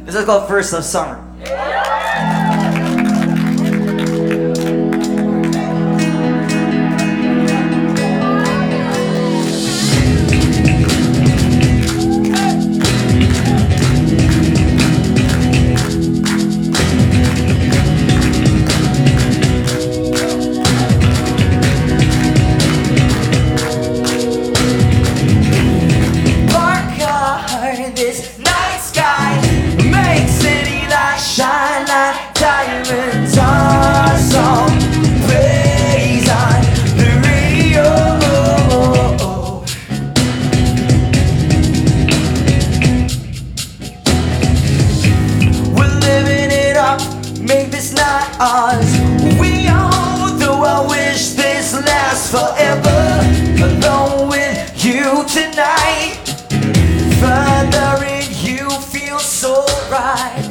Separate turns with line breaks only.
This is called First of Summer. This night sky makes city lights shine like diamonds. Our song plays on the radio. We're living it up, make this night ours. We own, though I wish this lasts forever. Alone with you tonight, further in you feel so right.